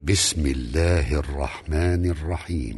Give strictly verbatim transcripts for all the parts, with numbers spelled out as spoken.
بسم الله الرحمن الرحيم.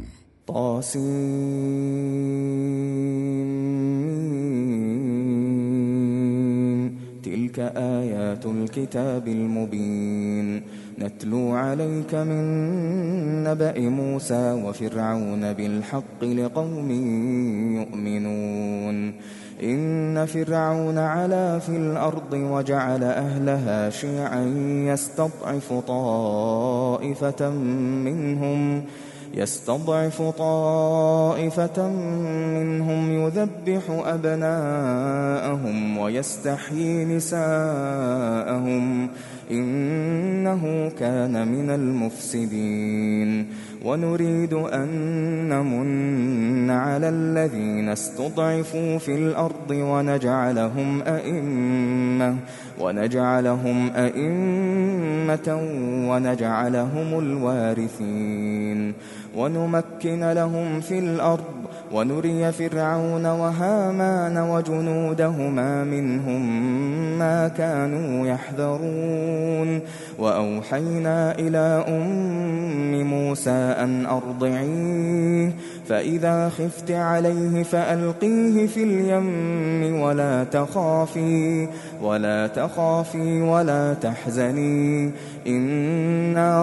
طاسين. تلك آيات الكتاب المبين نتلو عليك من نبأ موسى وفرعون بالحق لقوم يؤمنون. إن فرعون علا في الأرض وجعل أهلها شيعا يستضعف طائفة منهم يستضعف طائفة منهم يذبح أبناءهم ويستحيي نساءهم إنه كان من المفسدين. ونريد أن نمن على الذين استضعفوا في الأرض ونجعلهم أئمة ونجعلهم أئمة ونجعلهم الوارثين. ونمكن لهم في الأرض ونري فرعون وهامان وجنودهما منهم ما كانوا يحذرون. وأوحينا إلى أم موسى أن أرضعيه فإذا خفت عليه فألقيه في اليم ولا تخافي ولا تخافي ولا تحزني إنا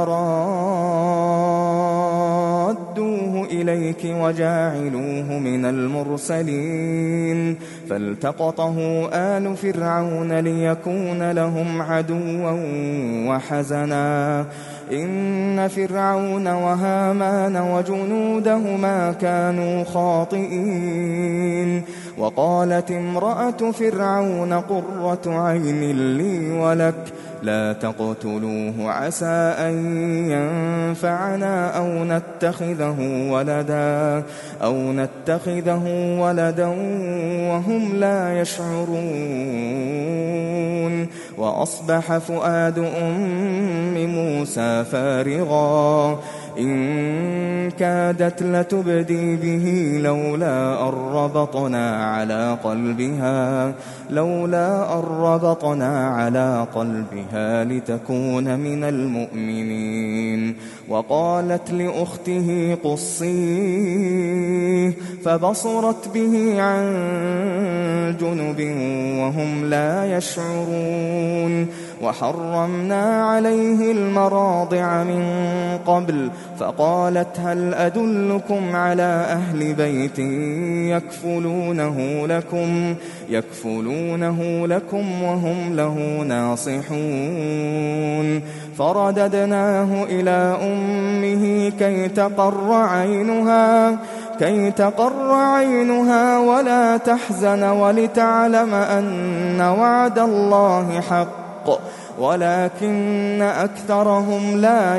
رادوه إليك وجاعلوه من المرسلين. فالتقطه آل فرعون ليكون لهم عدوا وحزنا إن فرعون وهامان وجنودهما كانوا خاطئين. وقالت امرأة فرعون قرة عين لي ولك لا تقتلوه عسى أن ينفعنا أو نتخذه ولدا أو نتخذه ولدا وهم لا يشعرون. وأصبح فؤاد أم موسى فارغا إن كادت لتبدي به لولا أن ربطنا على قلبها لولا أن ربطنا على قلبها لتكون من المؤمنين. وقالت لأخته قصيه فبصرت به عن جنب وهم لا يشعرون. وحرمنا عليه المراضع من قبل فقالت هل أدلكم على أهل بيت يكفلونه لكم يكفلونه لكم وهم له ناصحون. فرددناه إلى أمه كي تقر عينها كي تقر عينها ولا تحزن ولتعلم أن وعد الله حق ولكن أكثرهم لا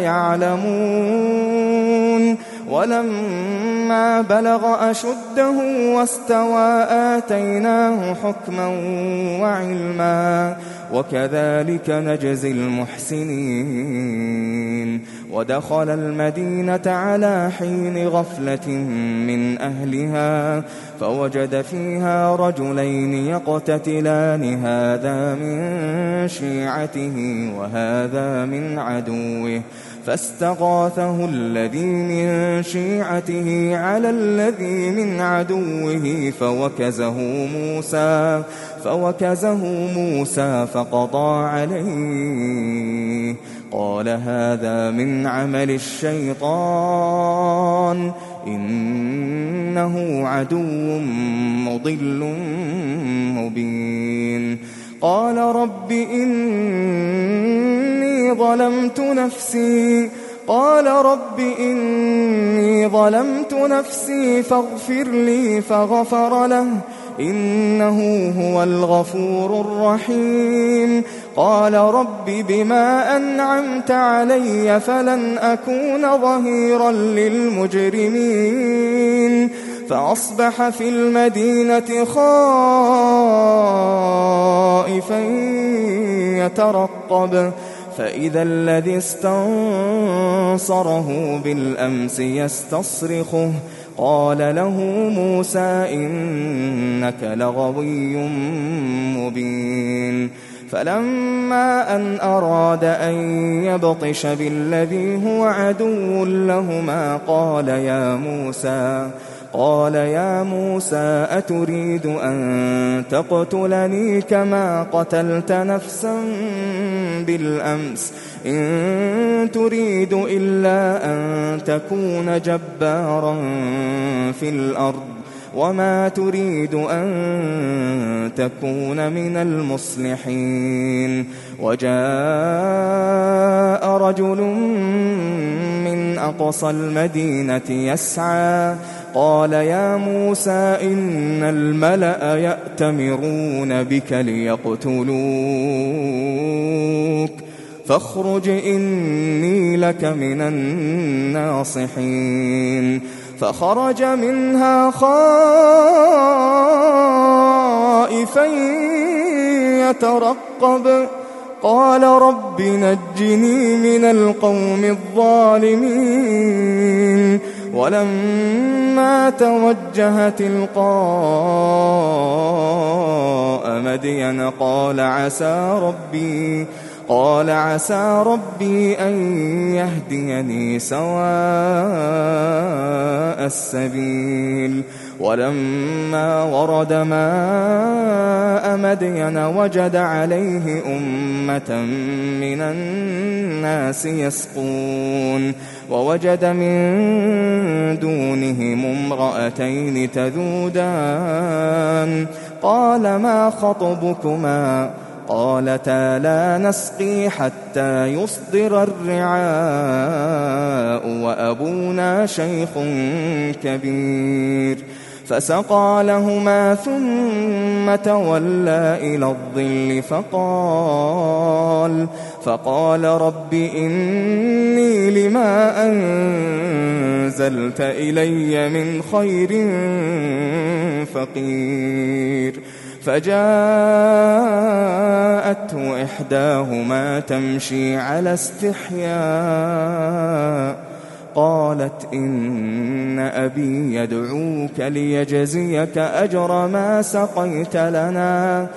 يعلمون. ولما بلغ أشده واستوى آتيناه حكما وعلما وكذلك نجزي المحسنين. ودخل المدينة على حين غفلة من أهلها فوجد فيها رجلين يقتتلان هذا من شيعته وهذا من عدوه فاستغاثه الذي من شيعته على الذي من عدوه فوكزه موسى فوكزه موسى فقضى عليه قال هذا من عمل الشيطان إنه عدو مضل مبين. قال رب إني ظلمت نفسي قال رب إني ظلمت نفسي فاغفر لي فغفر له إنه هو الغفور الرحيم. قال رب بما أنعمت علي فلن أكون ظهيرا للمجرمين. فأصبح في المدينة خائفا يترقب فإذا الذي استنصره بالأمس يستصرخه قال له موسى إنك لغوي مبين. فلما أن أراد أن يبطش بالذي هو عدو لهما قال يا موسى قال يا موسى أتريد أن تقتلني كما قتلت نفسا بالأمس إن تريد إلا أن تكون جبارا في الأرض وما تريد أن تكون من المصلحين وجاء رجل من أقصى المدينة يسعى قال يا موسى إن الملأ يأتمرون بك ليقتلوك فاخرج إني لك من الناصحين فخرج منها خائفا يترقب قال رب نجني من القوم الظالمين ولما توجه تلقاء مدين قال عسى ربي قال عسى ربي أن يهديني سواء السبيل ولما ورد ماء مدين وجد عليه أمة من الناس يسقون ووجد من دونهم امرأتين تذودان قال ما خطبكما قالتا لا نسقي حتى يصدر الرعاء وأبونا شيخ كبير فسقى لهما ثم تولى إلى الظل فقال فقال رب إني لما أنزلت إلي من خير فقير فجاءته إحداهما تمشي على استحياء قالت إن أبي يدعوك ليجزيك أجر ما سقيت لنا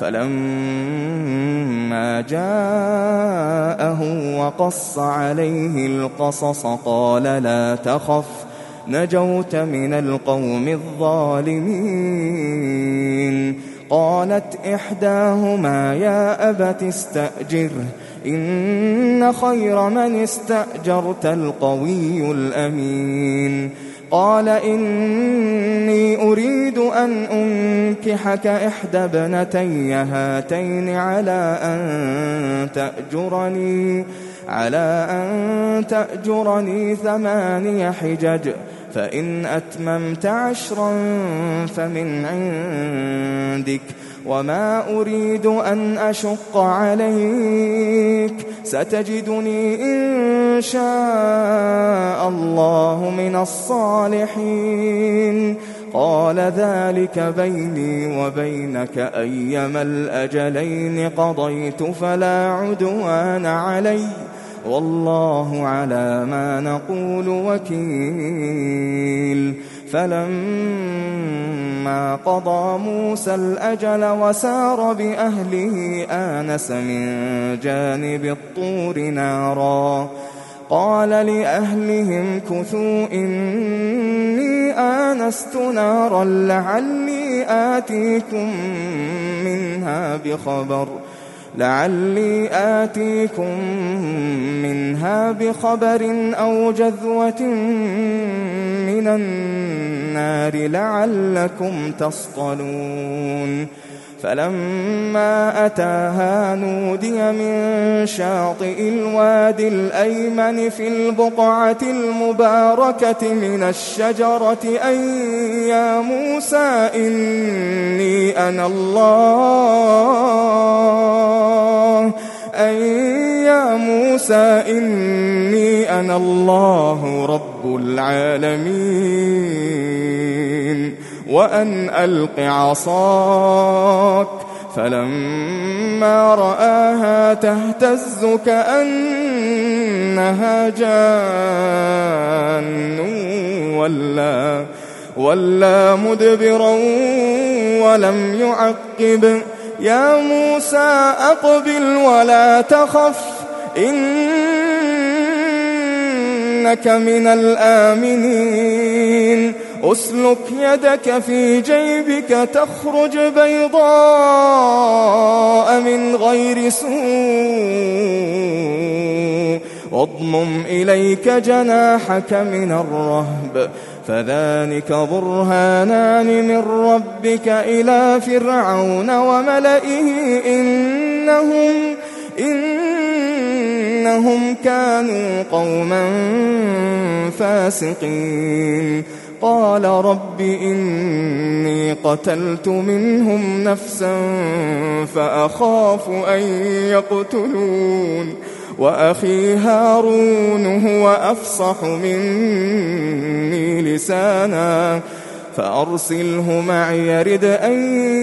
فلما جاءه وقص عليه القصص قال لا تخف نجوت من القوم الظالمين قالت إحداهما يا أبت استأجره إن خير من استأجرت القوي الأمين قال إني أريد أن أنكحك إحدى ابنتي هاتين على أن تأجرني على أن تأجرني ثماني حجج فإن أتممت عشرا فمن عندك وما أريد أن أشق عليك ستجدني إن شاء الله من الصالحين قال ذلك بيني وبينك أيما الأجلين قضيت فلا عدوان علي والله على ما نقول وكيل فلما قضى موسى الأجل وسار بأهله آنس من جانب الطور نارا قال لأهلهم كثوا إني آنست نارا لعلي آتيكم منها بخبر لعلي آتيكم منها بخبر أو جذوة من النار لعلكم تصطلون فلما أتاها نودي من شاطئ الوادي الأيمن في البقعة المباركة من الشجرة أن يا موسى إني أنا الله أن يا موسى إني أنا الله رب العالمين وأن ألق عصاك فلما رآها تهتز كأنها جان ولا, ولا مدبرا ولم يعقب يا موسى أقبل ولا تخف إنك من الآمنين أسلك يدك في جيبك تخرج بيضاء من غير سوء واضمم إليك جناحك من الرهب فذلك برهانان من ربك إلى فرعون وملئه إنهم إنهم كانوا قوما فاسقين قال رب إني قتلت منهم نفسا فأخاف أن يقتلون وأخي هارون هو أفصح مني لسانا فأرسله معي يرد أن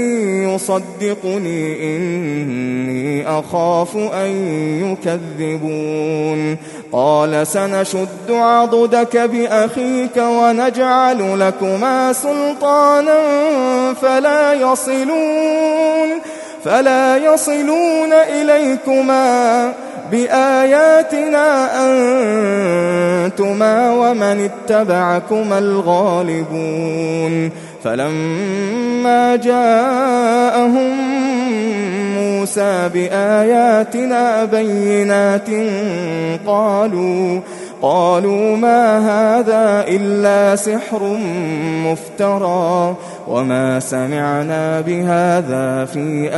يصدقني إني أخاف أن يكذبون قال سنشد عضدك بأخيك ونجعل لكما سلطانا فلا يصلون فلا يصلون إليكما بآياتنا أنتما ومن اتبعكما الغالبون فلما جاءهم موسى بآياتنا بينات قالوا قالوا ما هذا إلا سحر مفترى وما سمعنا بهذا في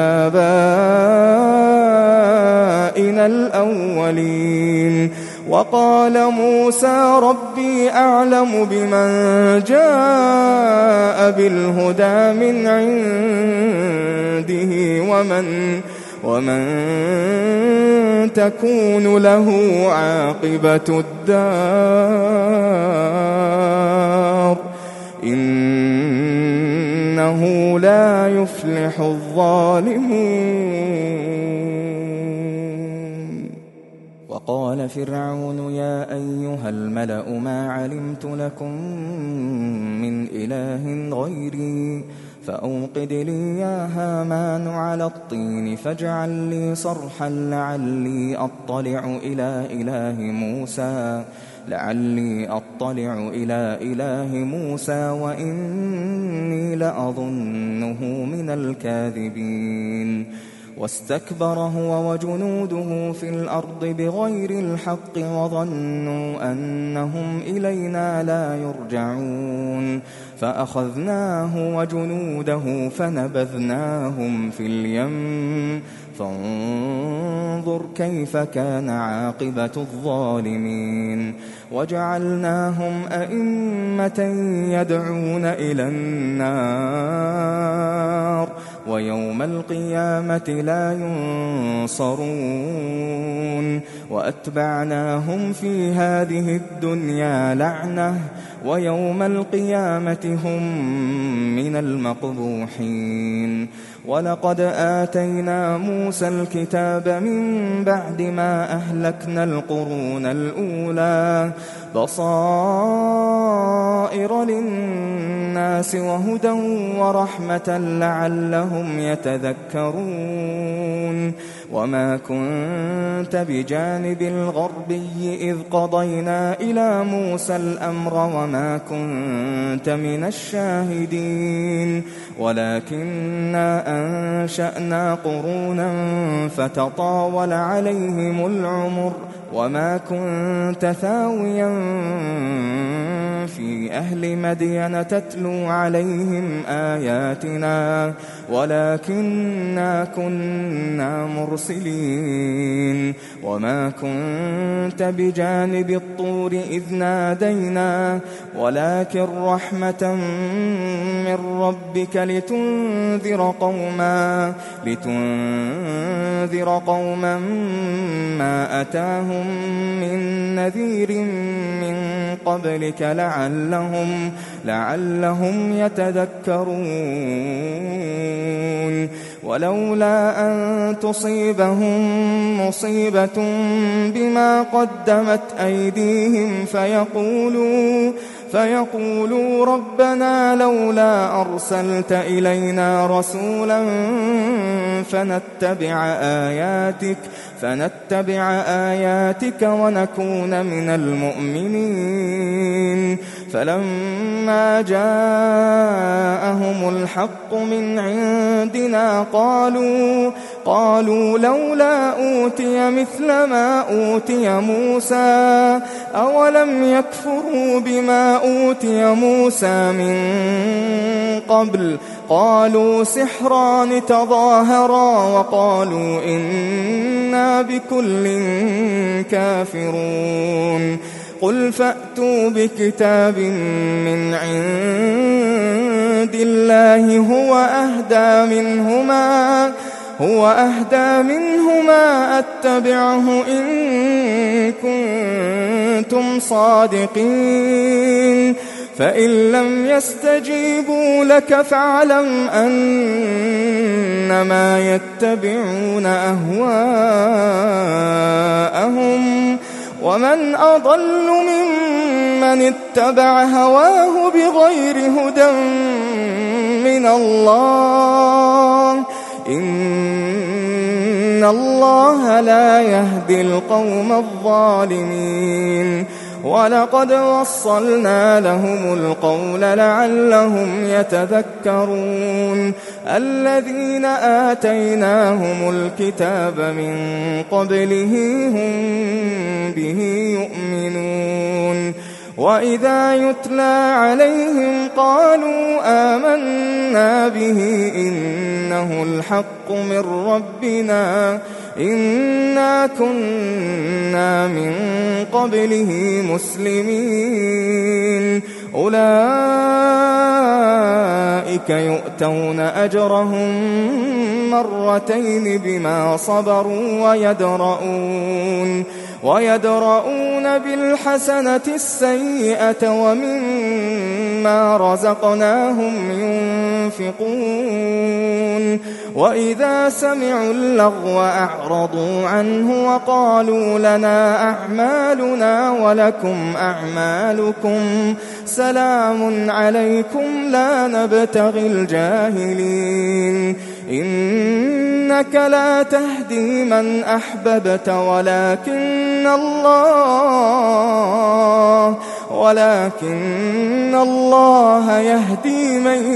آبائنا الأولين وقال موسى ربي أعلم بمن جاء بالهدى من عنده ومن ومن تكون له عاقبة الدار إنه لا يفلح الظالمون وقال فرعون يا أيها الملأ ما علمت لكم من إله غيري فأوقد لي يا هامان على الطين فاجعل لي صرحا لعلي أطلع إلى إله موسى لعلي أطلع إلى إله موسى وإني لأظنه من الكاذبين واستكبر هو وجنوده في الأرض بغير الحق وظنوا أنهم إلينا لا يرجعون فأخذناه وجنوده فنبذناهم في اليم فانظر كيف كان عاقبة الظالمين وجعلناهم أئمة يدعون إلى النار ويوم القيامة لا ينصرون وأتبعناهم في هذه الدنيا لعنة ويوم القيامة هم من المقبوحين ولقد آتينا موسى الكتاب من بعد ما أهلكنا القرون الأولى بصائر للناس وهدى ورحمة لعلهم يتذكرون وما كنت بجانب الغربي إذ قضينا إلى موسى الأمر وما كنت من الشاهدين ولكننا أنشأنا قرونا فتطاول عليهم العمر وما كنت ثاويا في أهل مدين تتلو عليهم آياتنا ولكننا كنا مرسلين وما كنت بجانب الطور إذ نادينا ولكن رحمة من ربك لتنذر قوما لتنذر قوما ما أتاهم من نذير من قبلك لعلهم لعلهم يتذكرون ولولا أن تصيبهم مصيبة بما قدمت أيديهم فيقولوا فيقولوا ربنا لولا أرسلت إلينا رسولا فنتبع آياتك فنتبع آياتك ونكون من المؤمنين. فلما جاءهم الحق من عندنا قالوا قالوا لولا أوتي مثل ما أوتي موسى أولم يكفروا بما أوتي موسى من قبل قالوا سحران تظاهرا وقالوا إنا بكل كافرون. قل فأتوا بكتاب من عند الله هو أهدى منهما هو أهدى منهما أتبعه إن كنتم صادقين. فإن لم يستجيبوا لك فاعلم أنما يتبعون أهواءهم ومن أضل ممن اتبع هواه بغير هدى من الله إن الله لا يهدي القوم الظالمين. ولقد وصلنا لهم القول لعلهم يتذكرون. الذين آتيناهم الكتاب من قبله هم به يؤمنون. وإذا يتلى عليهم قالوا آمنا به إنه الحق من ربنا إنا كنا من قبله مسلمين. أولئك يؤتون أجرهم مرتين بما صبروا ويدرؤون ويدرؤون بالحسنة السيئة ومما رزقناهم ينفقون. وإذا سمعوا اللغو أعرضوا عنه وقالوا لنا أعمالنا ولكم أعمالكم سلام عليكم لا نبتغي الجاهلين. إنك لا تهدي من أحببت ولكن الله ولكن الله يهدي من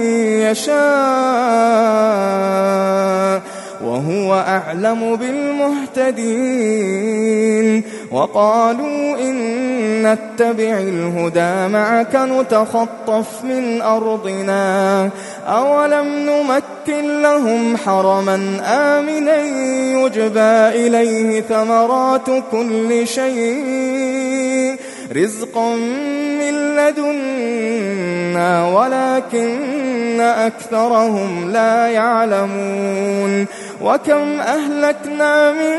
يشاء وهو أعلم بالمهتدين. وقالوا إن نتبع الهدى معك نتخطف من أرضنا أولم نمكن لهم حرما آمنا يجبى إليه ثمرات كل شيء رزقا من لدنا ولكن أكثرهم لا يعلمون. وكم أهلكنا من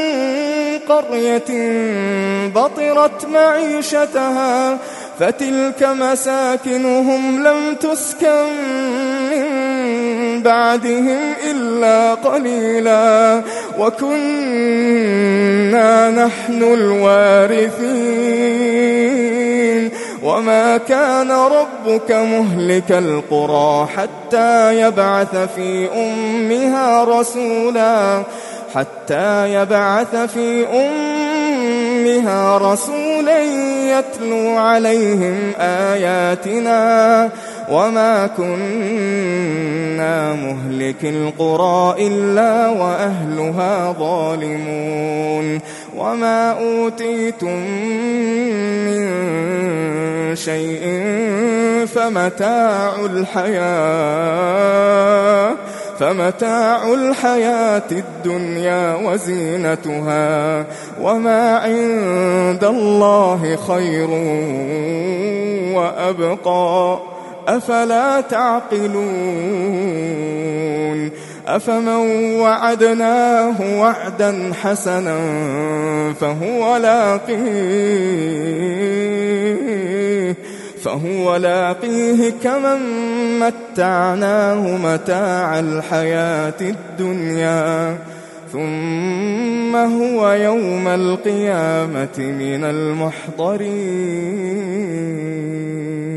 قرية بطرت معيشتها فتلك مساكنهم لم تسكن من بعدهم إلا قليلا وكنا نحن الوارثين. وما كان ربك مهلك القرى حتى يبعث في أمها رسولا حتى يبعث في أمها رسولا يتلو عليهم آياتنا وما كنا مهلك القرى إلا وأهلها ظالمون. وما أوتيتم من شيء فمتاع الحياة فمتاع الحياة الدنيا وزينتها وما عند الله خير وأبقى أفلا تعقلون. أفمن وعدناه وعدا حسنا فهو لاقيه فهو لاقيه كمن متعناه متاع الحياة الدنيا ثم هو يوم القيامة من المحضرين.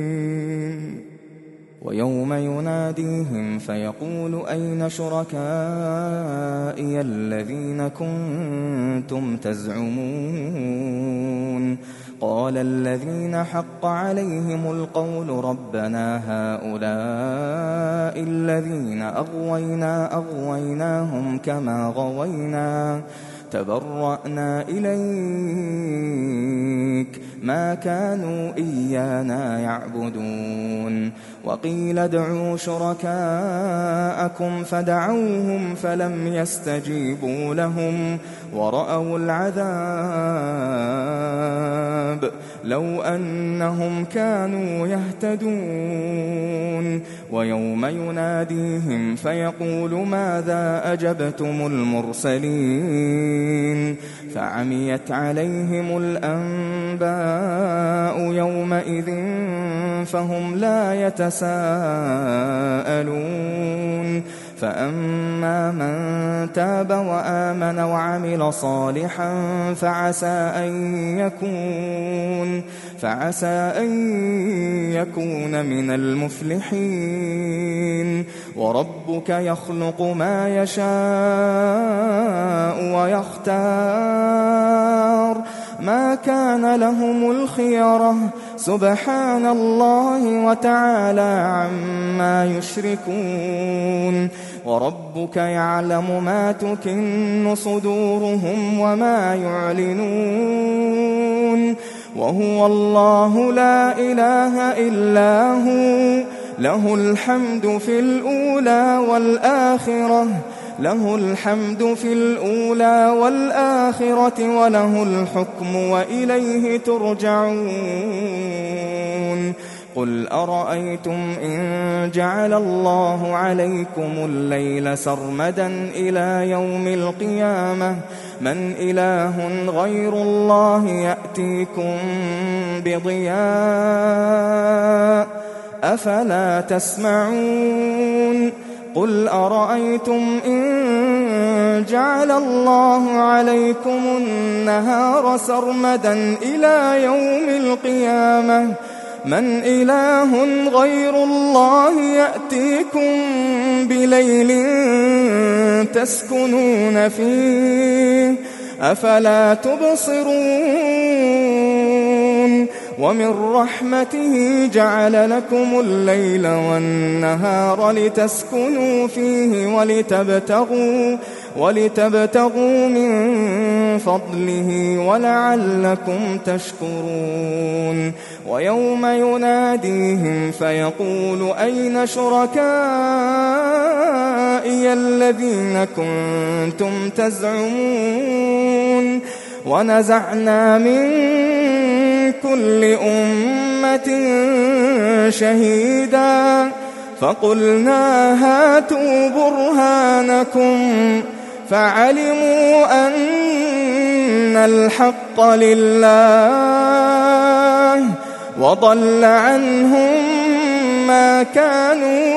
ويوم يناديهم فيقول أين شركائي الذين كنتم تزعمون قال الذين حق عليهم القول ربنا هؤلاء الذين أغوينا أغويناهم كما غوينا تبرأنا إليك ما كانوا إيانا يعبدون وقيل ادعوا شركاءكم فدعوهم فلم يستجيبوا لهم ورأوا العذاب لو أنهم كانوا يهتدون ويوم يناديهم فيقول ماذا أجبتم المرسلين فعميت عليهم الأنباء يومئذ فهم لا يتساءلون فأما من تاب وآمن وعمل صالحا فعسى أن يكون فعسى أن يكون من المفلحين وربك يخلق ما يشاء ويختار ما كان لهم الخيرة سبحان الله وتعالى عما يشركون وربك يعلم ما تكن صدورهم وما يعلنون وهو الله لا إله إلا هو له الحمد في الأولى والآخرة له الحمد في الأولى والآخرة وله الحكم وإليه ترجعون قل أرأيتم إن جعل الله عليكم الليل سرمدا إلى يوم القيامة من إله غير الله يأتيكم بضياء أفلا تسمعون قل أرأيتم إن جعل الله عليكم النهار سرمدا إلى يوم القيامة من إله غير الله يأتيكم بليل تسكنون فيه أفلا تبصرون ومن رحمته جعل لكم الليل والنهار لتسكنوا فيه ولتبتغوا ولتبتغوا من فضله ولعلكم تشكرون ويوم يناديهم فيقول أين شركائي الذين كنتم تزعمون ونزعنا من كل أمة شهيدا فقلنا هاتوا برهانكم فعلموا أن الحق لله وضل عنهم ما كانوا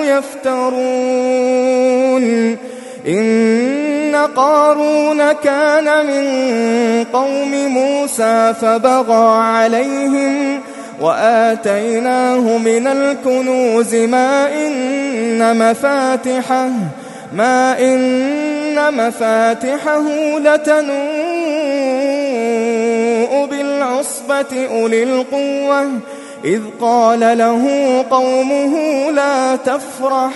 يفترون إن قارون كان من قوم موسى فبغى عليهم وآتيناه من الكنوز ما إن مفاتحه ما إن مفاتحه لتنوء بالعصبة أولي القوة إذ قال له قومه لا تفرح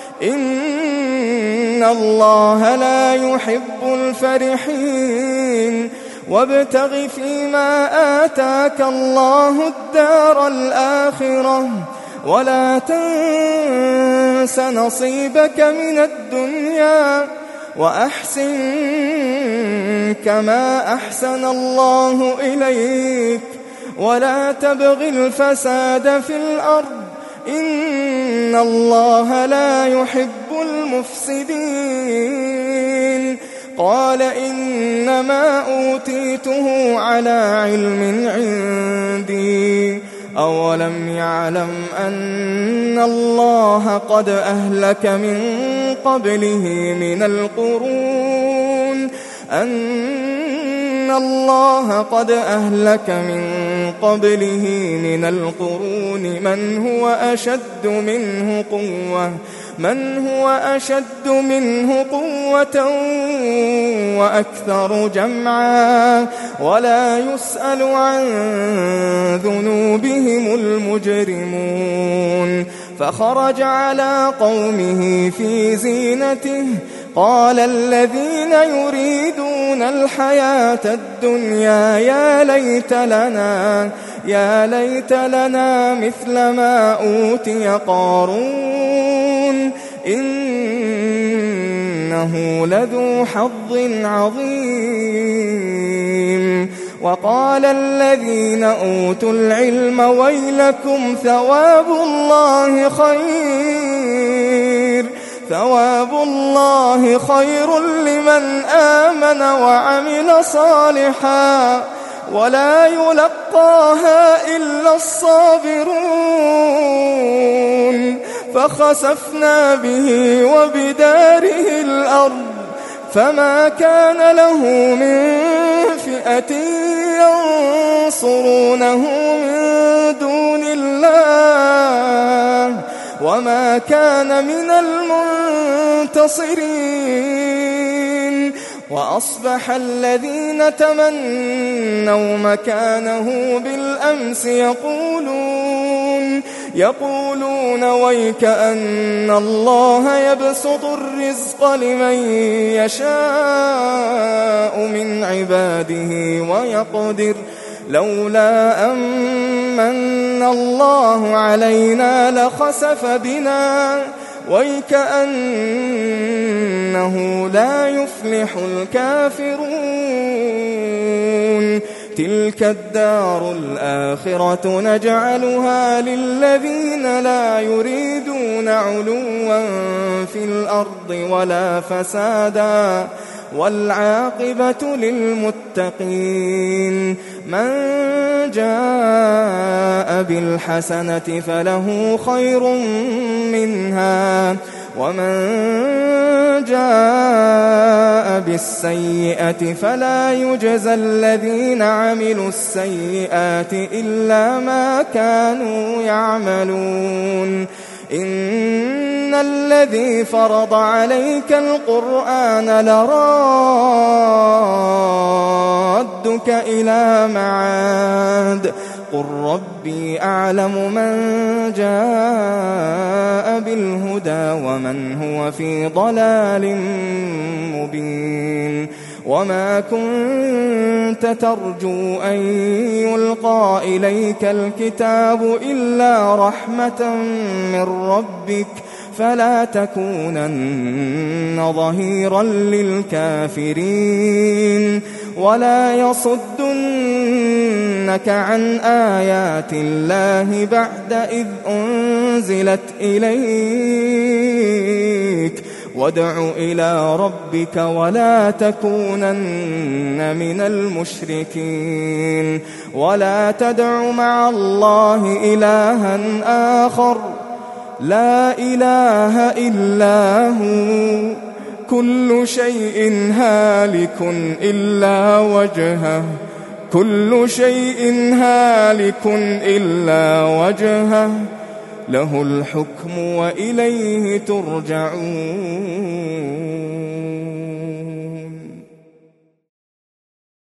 إن الله لا يحب الفرحين وابتغ فيما آتاك الله الدار الآخرة ولا تنس نصيبك من الدنيا وأحسن كما أحسن الله إليك ولا تبغ الفساد في الأرض إن الله لا يحب المفسدين قال إنما أوتيته على علم عندي أولم يعلم أن الله قد أهلك من قبله من القرون أن الله قد أهلك من قبله من القرون من هو أشد منه قوة من هو أشد منه قوة وأكثر جمعا ولا يسأل عن ذنوبهم المجرمون. فخرج على قومه في زينته قال الذين يريدون الحياة الدنيا يا ليت لنا يا ليت لنا مثل ما أوتي قارون إنه لذو حظ عظيم. وقال الذين أوتوا العلم ويلكم ثواب الله خير ثواب الله خير لمن آمن وعمل صالحا ولا يلقاها إلا الصابرون. فخسفنا به وبداره الأرض فما كان له من فئة ينصرونه من دون الله وما كان من المنتصرين. وأصبح الذين تمنوا مكانه بالأمس يقولون يقولون ويك أن الله يبسط الرزق لمن يشاء من عباده ويقدر لولا أمن الله علينا لخسف بنا ويكأنه لا يفلح الكافرون. تلك الدار الآخرة نجعلها للذين لا يريدون علوا في الأرض ولا فسادا والعاقبة للمتقين. من جاء بالحسنة فله خير منها ومن جاء بالسيئة فلا يجزى الذين عملوا السيئات إلا ما كانوا يعملون. إن الذي فرض عليك القرآن لرادك إلى معاد قل ربي أعلم من جاء بالهدى ومن هو في ضلال مبين. وما كنت ترجو أن يلقى إليك الكتاب إلا رحمة من ربك فلا تكونن ظهيرا للكافرين. ولا يصدنك عن آيات الله بعد إذ أنزلت إليك وادع إلى ربك ولا تكونن من المشركين. ولا تدع مع الله إلها آخر لا إله إلا هو كل شيء هالك إلا وجهه كل شيء هالك إلا وجهه له الحكم وإليه ترجعون.